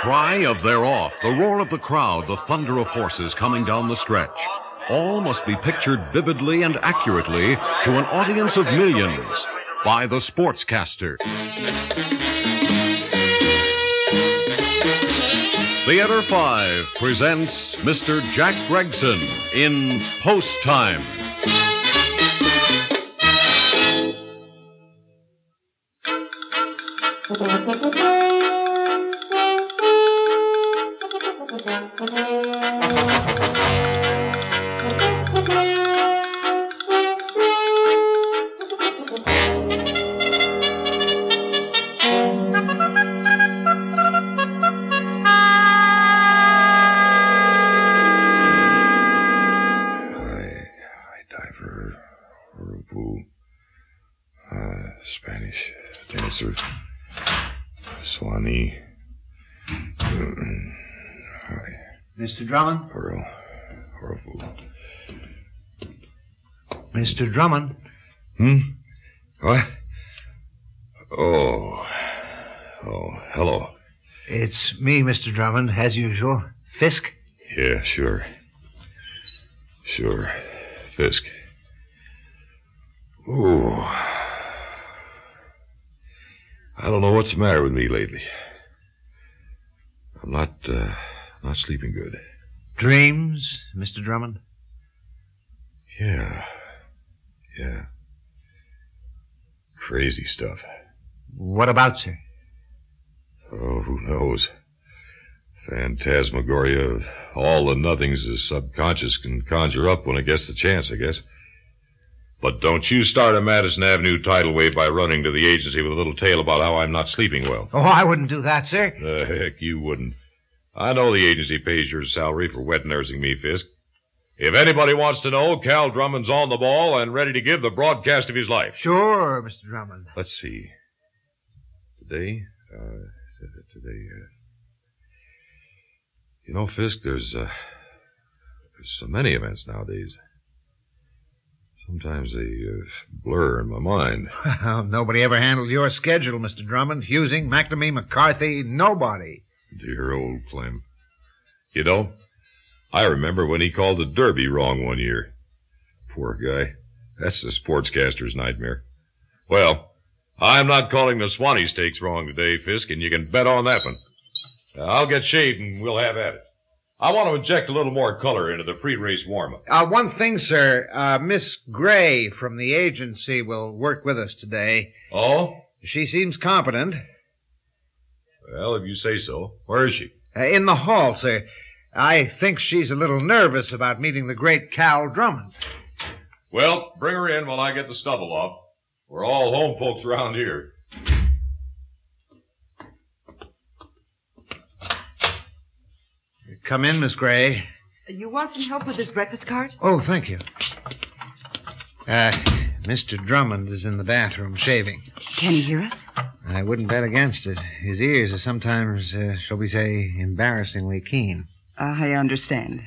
cry of "they're off," the roar of the crowd, the thunder of horses coming down the stretch. All must be pictured vividly and accurately to an audience of millions by the sportscaster. Theater 5 presents Mr. Jack Gregson in Post Time. Spanish dancer, Swanee. Mr. Drummond? Horrible. Mr. Drummond? What? Oh, hello. It's me, Mr. Drummond, as usual. Fisk? Yeah, sure. Fisk. Ooh. I don't know what's the matter with me lately. I'm not sleeping good. Dreams, Mr. Drummond? Yeah. Crazy stuff. What about, sir? Oh, who knows? Phantasmagoria of all the nothings the subconscious can conjure up when it gets the chance, I guess. But don't you start a Madison Avenue tidal wave by running to the agency with a little tale about how I'm not sleeping well. Oh, I wouldn't do that, sir. The heck you wouldn't. I know the agency pays your salary for wet nursing me, Fisk. If anybody wants to know, Cal Drummond's on the ball and ready to give the broadcast of his life. Sure, Mr. Drummond. Let's see. Today, you know, Fisk, there's so many events nowadays. Sometimes they blur in my mind. Well, nobody ever handled your schedule, Mr. Drummond. Husing, McNamee, McCarthy, nobody. Dear old Clem. You know, I remember when he called the Derby wrong one year. Poor guy. That's the sportscaster's nightmare. Well, I'm not calling the Swanee Stakes wrong today, Fisk, and you can bet on that one. I'll get shaved and we'll have at it. I want to inject a little more color into the pre-race warm-up. One thing, sir. Miss Gray from the agency will work with us today. Oh? She seems competent. Well, if you say so. Where is she? In the hall, sir. I think she's a little nervous about meeting the great Cal Drummond. Well, bring her in while I get the stubble off. We're all home folks around here. Come in, Miss Gray. You want some help with this breakfast cart? Oh, thank you. Mr. Drummond is in the bathroom shaving. Can he hear us? I wouldn't bet against it. His ears are sometimes, shall we say, embarrassingly keen. I understand.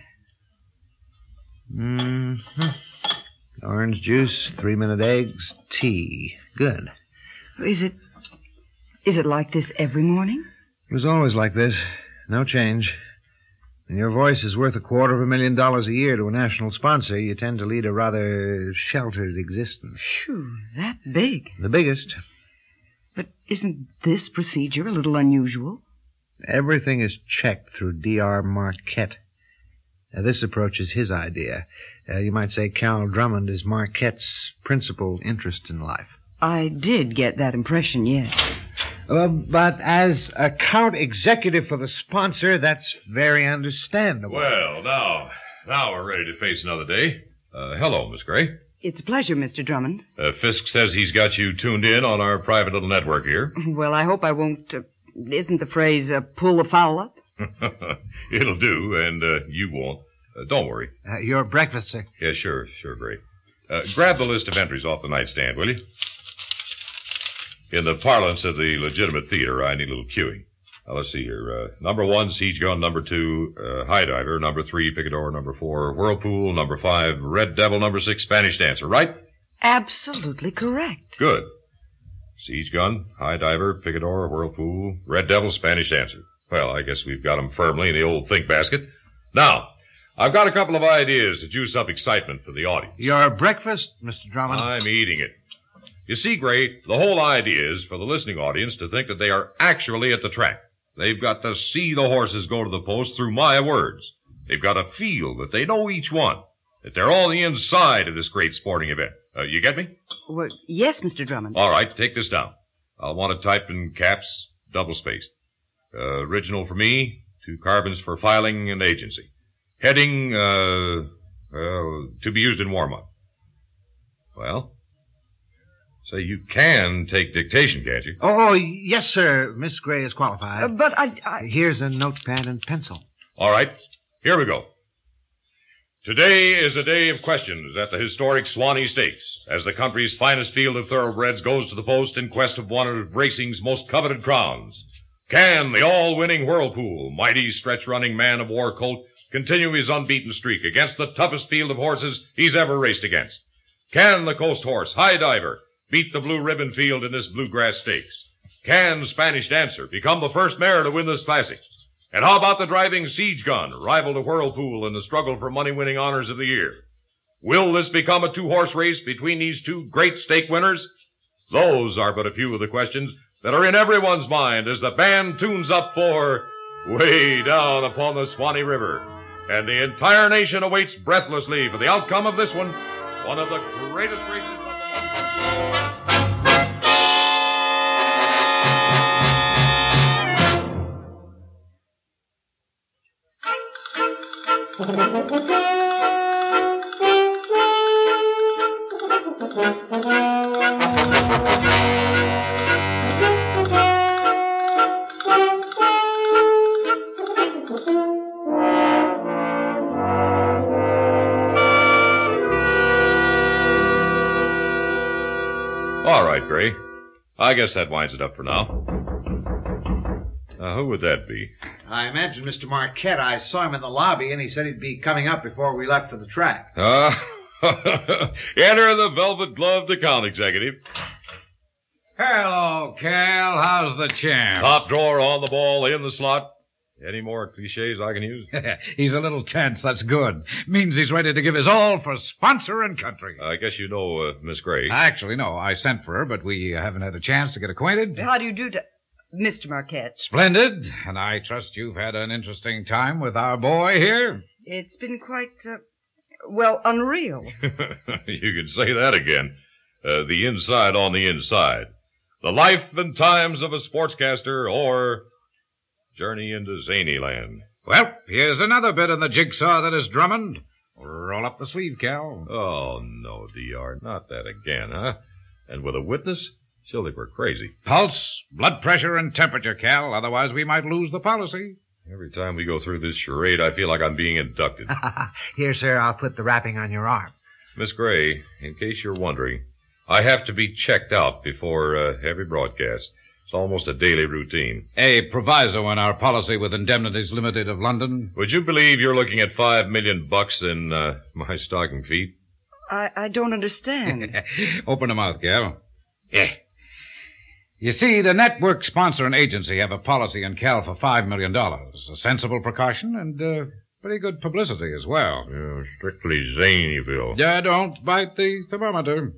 Orange juice, 3-minute eggs, tea. Good. Is it like this every morning? It was always like this. No change. When your voice is worth $250,000 a year to a national sponsor, you tend to lead a rather sheltered existence. Phew, that big. The biggest. But isn't this procedure a little unusual? Everything is checked through D.R. Marquette. This approach is his idea. You might say Cal Drummond is Marquette's principal interest in life. I did get that impression, yes. But as account executive for the sponsor, that's very understandable. Well, now we're ready to face another day. Hello, Miss Gray. It's a pleasure, Mr. Drummond. Fisk says he's got you tuned in on our private little network here. Well, I hope I won't... isn't the phrase pull the foul up? It'll do, and you won't. Don't worry. Your breakfast, sir. Yeah, sure, Gray. Grab the list of entries off the nightstand, will you? In the parlance of the legitimate theater, I need a little cueing. Now, let's see here. Number 1, Siege Gun. Number 2, High Diver. Number 3, Picador. Number 4, Whirlpool. Number 5, Red Devil. Number 6, Spanish Dancer. Right? Absolutely correct. Good. Siege Gun, High Diver, Picador, Whirlpool, Red Devil, Spanish Dancer. Well, I guess we've got 'em firmly in the old think basket. Now, I've got a couple of ideas to juice up excitement for the audience. Your breakfast, Mr. Drummond? I'm eating it. You see, Gray, the whole idea is for the listening audience to think that they are actually at the track. They've got to see the horses go to the post through my words. They've got to feel that they know each one, that they're all the inside of this great sporting event. You get me? Well, yes, Mr. Drummond. All right, take this down. I'll want it typed in caps, double-spaced. Original for me, 2 carbons for filing and agency. Heading, to be used in warm-up. Well, say you can take dictation, can't you? Oh, yes, sir. Miss Gray is qualified. But I... Here's a notepad and pencil. All right, here we go. Today is a day of questions at the historic Swanee Stakes, as the country's finest field of thoroughbreds goes to the post in quest of one of racing's most coveted crowns. Can the all-winning Whirlpool, mighty stretch-running man-of-war colt, continue his unbeaten streak against the toughest field of horses he's ever raced against? Can the Coast Horse, High Diver, beat the Blue Ribbon Field in this Bluegrass Stakes? Can Spanish Dancer become the first mare to win this classic? And how about the driving Siege Gun, rival to Whirlpool in the struggle for money-winning honors of the year? Will this become a 2-horse race between these 2 great stake winners? Those are but a few of the questions that are in everyone's mind as the band tunes up for Way Down Upon the Swanee River. And the entire nation awaits breathlessly for the outcome of this one of the greatest races of the month. All right, Gray. I guess that winds it up for now. Who would that be? I imagine Mr. Marquette. I saw him in the lobby, and he said he'd be coming up before we left for the track. Enter the velvet-gloved account executive. Hello, Cal. How's the champ? Top drawer on the ball, in the slot. Any more cliches I can use? He's a little tense. That's good. Means he's ready to give his all for sponsor and country. I guess you know Miss Gray. Actually, no. I sent for her, but we haven't had a chance to get acquainted. How do you do, Mr. Marquette? Splendid. And I trust you've had an interesting time with our boy here. It's been quite, unreal. You can say that again. The inside on the inside. The life and times of a sportscaster, or Journey into Zanyland. Well, here's another bit in the jigsaw that is Drummond. Roll up the sleeve, Cal. Oh, no, D.R., not that again, huh? And with a witness? She'll think we're crazy. Pulse, blood pressure, and temperature, Cal. Otherwise, we might lose the policy. Every time we go through this charade, I feel like I'm being inducted. Here, sir, I'll put the wrapping on your arm. Miss Gray, in case you're wondering, I have to be checked out before every broadcast. It's almost a daily routine. A proviso in our policy with Indemnities Limited of London. Would you believe you're looking at $5 million in my stocking feet? I don't understand. Open the mouth, Cal. Yeah. You see, the network sponsor and agency have a policy in Cal for $5 million. A sensible precaution and pretty good publicity as well. Yeah, strictly Zanyville. Yeah, don't bite the thermometer.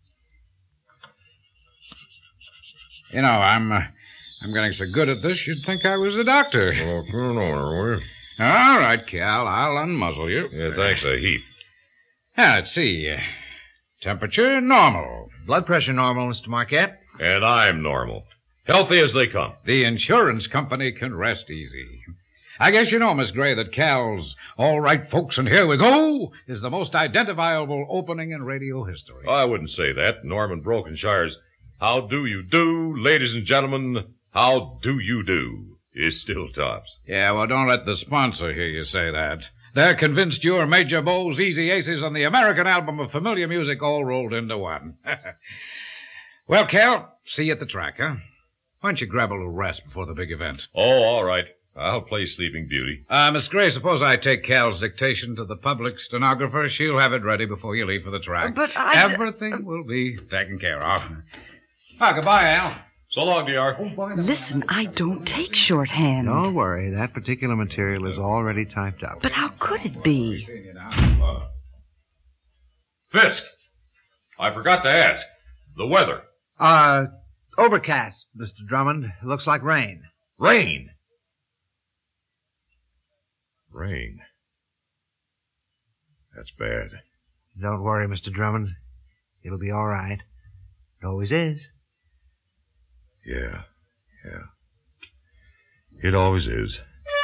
You know, I'm getting so good at this, you'd think I was a doctor. Oh, come on, all right, Cal, I'll unmuzzle you. Yeah, thanks a heap. Now, let's see. Temperature, normal. Blood pressure, normal, Mr. Marquette. And I'm normal. Healthy as they come. The insurance company can rest easy. I guess you know, Miss Gray, that Cal's All Right, Folks, and Here We Go is the most identifiable opening in radio history. I wouldn't say that. Norman Brokenshire's How Do You Do, ladies and gentlemen, How Do You Do is still tops. Yeah, well, don't let the sponsor hear you say that. They're convinced you're Major Bowes, Easy Aces, and the American album of familiar music all rolled into one. Well, Cal, see you at the track, huh? Why don't you grab a little rest before the big event? Oh, all right. I'll play Sleeping Beauty. Miss Gray, suppose I take Cal's dictation to the public stenographer. She'll have it ready before you leave for the track. But Everything will be taken care of. Oh, goodbye, Al. So long, DR. Listen, I don't take shorthand. Don't worry. That particular material is already typed up. But how could it be? Fisk, I forgot to ask. The weather. Overcast, Mr. Drummond. Looks like rain. Rain. Rain. That's bad. Don't worry, Mr. Drummond. It'll be all right. It always is. Yeah. It always is.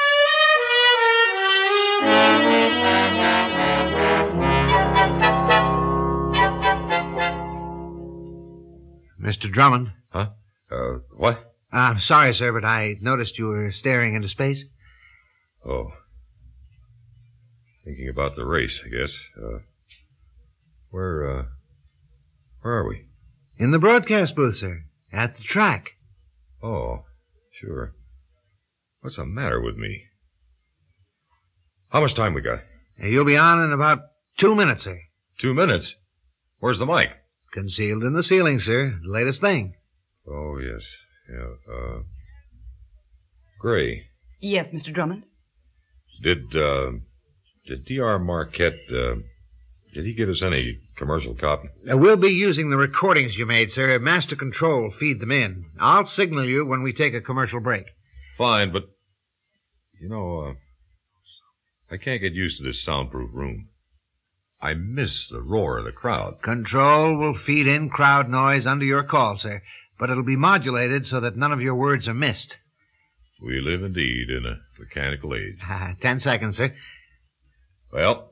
Mr. Drummond. Huh? What? I'm sorry, sir, but I noticed you were staring into space. Oh. Thinking about the race, I guess. Where are we? In the broadcast booth, sir. At the track. Oh, sure. What's the matter with me? How much time we got? You'll be on in about 2 minutes, sir. 2 minutes? Where's the mic? Concealed in the ceiling, sir. The latest thing. Oh, yes. Yeah, Gray, Yes, Mr. Drummond? did D.R. Marquette, did he give us any commercial copy? We'll be using the recordings you made, sir. Master Control feed them in. I'll signal you when we take a commercial break. Fine, but, I can't get used to this soundproof room. I miss the roar of the crowd. Control will feed in crowd noise under your call, sir. But it'll be modulated so that none of your words are missed. We live indeed in a mechanical age. 10 seconds, sir. Well,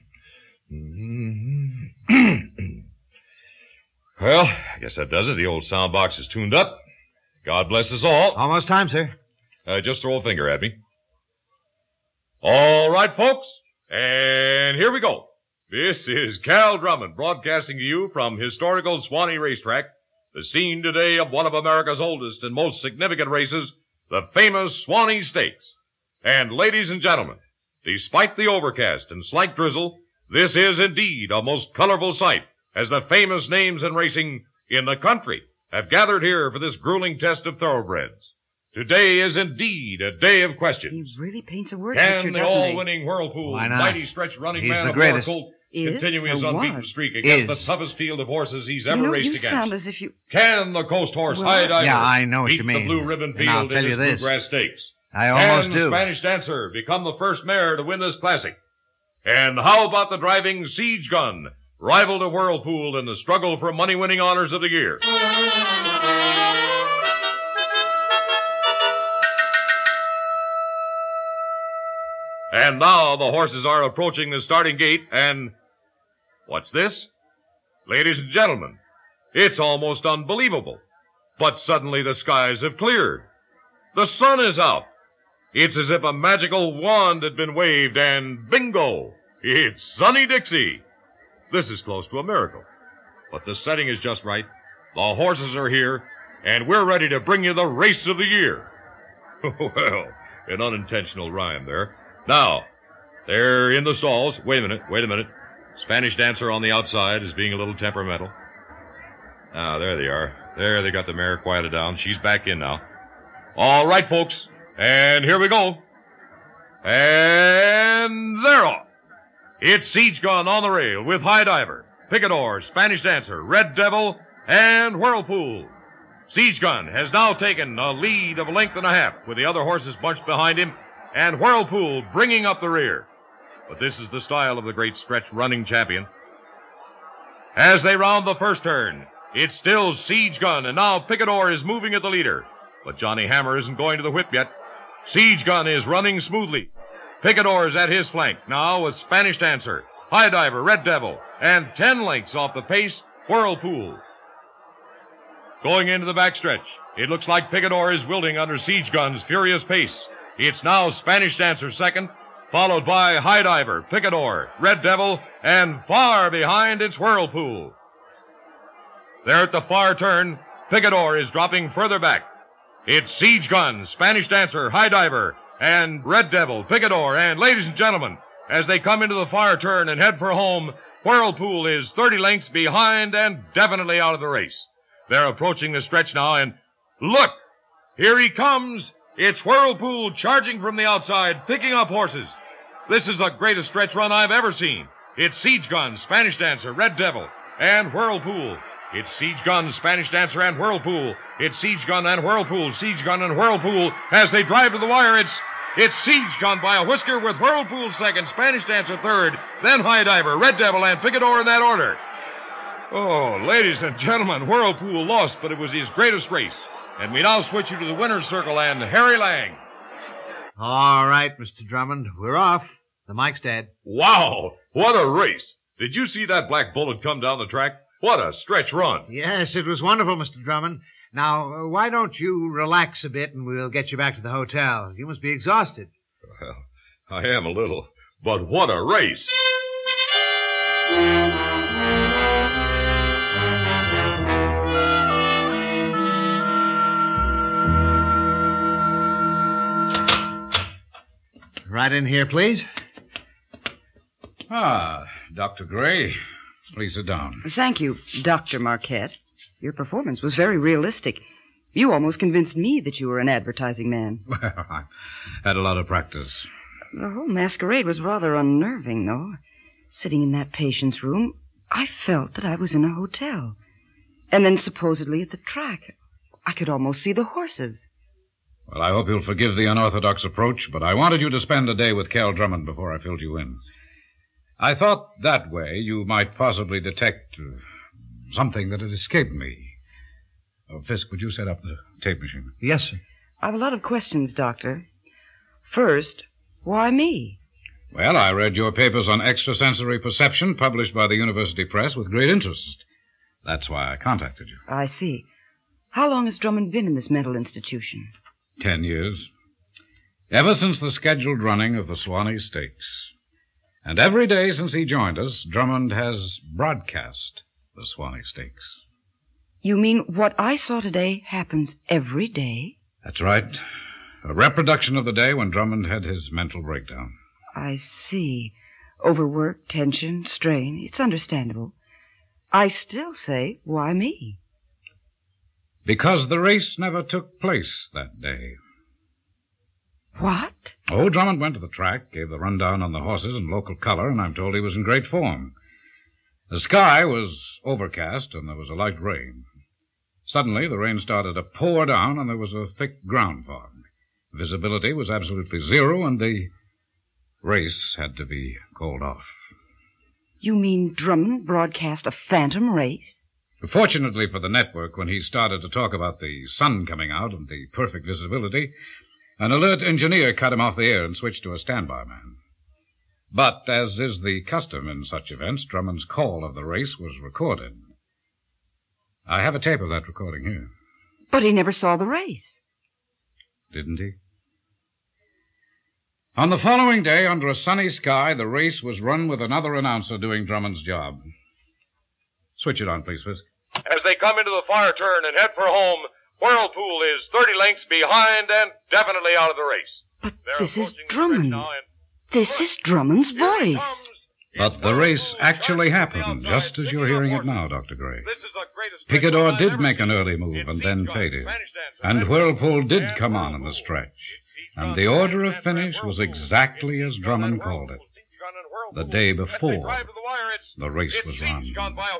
well, I guess that does it. The old sound box is tuned up. God bless us all. Almost time, sir. Just throw a finger at me. All right, folks, and here we go. This is Cal Drummond broadcasting to you from historical Swanee Racetrack, the scene today of one of America's oldest and most significant races, the famous Swanee Stakes. And ladies and gentlemen, despite the overcast and slight drizzle, this is indeed a most colorful sight, as the famous names in racing in the country have gathered here for this grueling test of thoroughbreds. Today is indeed a day of questions. He really paints a word Can picture, the doesn't he? all-winning Whirlpool, Why not? mighty stretch running He's man the of greatest. Colt Is continue his or unbeaten was? streak against Is. the toughest field of horses he's ever raced you against? sound as if you... Can the Coast Horse Well, High Diver Yeah, I know what beat you mean. the Blue Ribbon And I'll Field tell in you this this. Bluegrass Stakes? I almost Can do. the Spanish Dancer become the first mare to win this classic? And how about the driving Siege Gun, rival to Whirlpool in the struggle for money-winning honors of the year? And now the horses are approaching the starting gate, and what's this? Ladies and gentlemen, it's almost unbelievable. But suddenly the skies have cleared. The sun is out. It's as if a magical wand had been waved, and bingo! It's Sunny Dixie. This is close to a miracle. But the setting is just right. The horses are here, and we're ready to bring you the race of the year. Well, an unintentional rhyme there. Now, they're in the stalls. Wait a minute. Spanish Dancer on the outside is being a little temperamental. Ah, there they are. There, they got the mare quieted down. She's back in now. All right, folks. And here we go. And they're off. It's Siege Gun on the rail with High Diver, Picador, Spanish Dancer, Red Devil, and Whirlpool. Siege Gun has now taken a lead of a length and a half with the other horses bunched behind him, and Whirlpool bringing up the rear. But this is the style of the great stretch running champion. As they round the first turn, it's still Siege Gun, and now Picador is moving at the leader. But Johnny Hammer isn't going to the whip yet. Siege Gun is running smoothly. Picador is at his flank now with Spanish Dancer, High Diver, Red Devil, and 10 lengths off the pace, Whirlpool. Going into the backstretch, it looks like Picador is wilting under Siege Gun's furious pace. It's now Spanish Dancer second, followed by High Diver, Picador, Red Devil, and far behind it's Whirlpool. There at the far turn, Picador is dropping further back. It's Siege Gun, Spanish Dancer, High Diver, and Red Devil, Picador, and ladies and gentlemen, as they come into the far turn and head for home, Whirlpool is 30 lengths behind and definitely out of the race. They're approaching the stretch now, and Look! Here he comes! It's Whirlpool charging from the outside, picking up horses. This is the greatest stretch run I've ever seen. It's Siege Gun, Spanish Dancer, Red Devil, and Whirlpool. It's Siege Gun, Spanish Dancer, and Whirlpool. It's Siege Gun and Whirlpool, Siege Gun and Whirlpool. As they drive to the wire, it's Siege Gun by a whisker with Whirlpool second, Spanish Dancer third, then High Diver, Red Devil, and Picador in that order. Oh, ladies and gentlemen, Whirlpool lost, but it was his greatest race. And we now switch you to the winner's circle and Harry Lang. All right, Mr. Drummond, we're off. The mic's dead. Wow, what a race. Did you see that black bullet come down the track? What a stretch run. Yes, it was wonderful, Mr. Drummond. Now, why don't you relax a bit and we'll get you back to the hotel? You must be exhausted. Well, I am a little, but what a race. Right in here, please. Ah, Dr. Gray. Please sit down. Thank you, Dr. Marquette. Your performance was very realistic. You almost convinced me that you were an advertising man. Well, I had a lot of practice. The whole masquerade was rather unnerving, though. Sitting in that patient's room, I felt that I was in a hotel. And then supposedly at the track, I could almost see the horses. Well, I hope you'll forgive the unorthodox approach, but I wanted you to spend a day with Cal Drummond before I filled you in. I thought that way you might possibly detect something that had escaped me. Oh, Fisk, would you set up the tape machine? Yes, sir. I have a lot of questions, Doctor. First, why me? Well, I read your papers on extrasensory perception published by the University Press with great interest. That's why I contacted you. I see. How long has Drummond been in this mental institution? 10 years. Ever since the scheduled running of the Swanee Stakes. And every day since he joined us, Drummond has broadcast the Swanee Stakes. You mean what I saw today happens every day? That's right. A reproduction of the day when Drummond had his mental breakdown. I see. Overwork, tension, strain. It's understandable. I still say, why me? Because the race never took place that day. What? Oh, Drummond went to the track, gave the rundown on the horses and local color, and I'm told he was in great form. The sky was overcast, and there was a light rain. Suddenly, the rain started to pour down, and there was a thick ground fog. Visibility was absolutely zero, and the race had to be called off. You mean Drummond broadcast a phantom race? Fortunately for the network, when he started to talk about the sun coming out and the perfect visibility, an alert engineer cut him off the air and switched to a standby man. But, as is the custom in such events, Drummond's call of the race was recorded. I have a tape of that recording here. But he never saw the race. Didn't he? On the following day, under a sunny sky, the race was run with another announcer doing Drummond's job. Switch it on, please, Fisk. As they come into the fire turn and head for home, Whirlpool is 30 lengths behind and definitely out of the race. But this is Drummond. This is Drummond's voice. But the race actually happened, just as you're hearing it now, Dr. Gray. Picador did make an early move and then faded. And Whirlpool did come on in the stretch. And the order of finish was exactly as Drummond called it. The day before the race was run.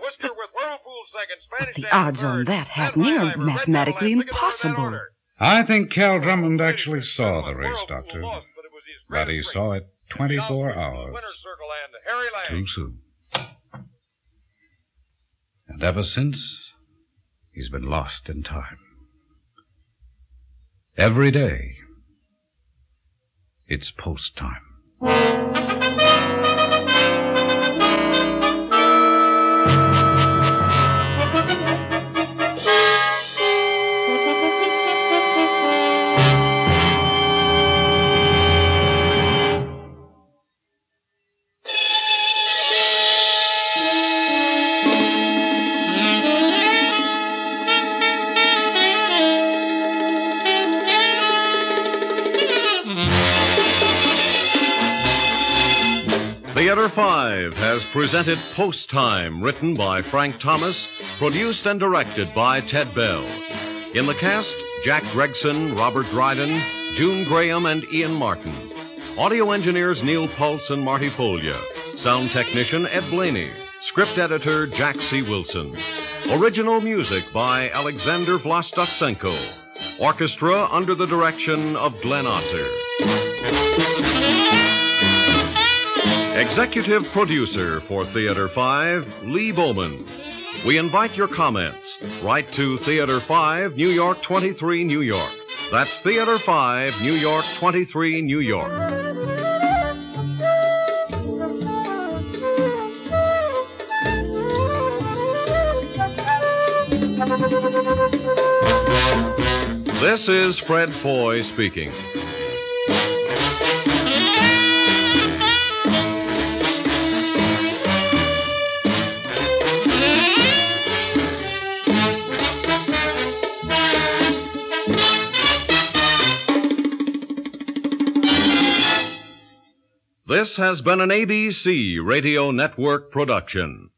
But the odds on that happening are mathematically impossible. I think Cal Drummond actually saw the race, Doctor. But he saw it 24 hours too soon. And ever since, he's been lost in time. Every day, it's post time. Theater 5 has presented Post Time, written by Frank Thomas, produced and directed by Ted Bell. In the cast, Jack Gregson, Robert Dryden, June Graham, and Ian Martin. Audio engineers Neil Pulse and Marty Folia. Sound technician Ed Blaney. Script editor Jack C. Wilson. Original music by Alexander Vlastotsenko. Orchestra under the direction of Glenn Osser. Executive producer for Theater 5, Lee Bowman. We invite your comments. Write to Theater 5, New York 23, New York. That's Theater 5, New York 23, New York. This is Fred Foy speaking. This has been an ABC Radio Network production.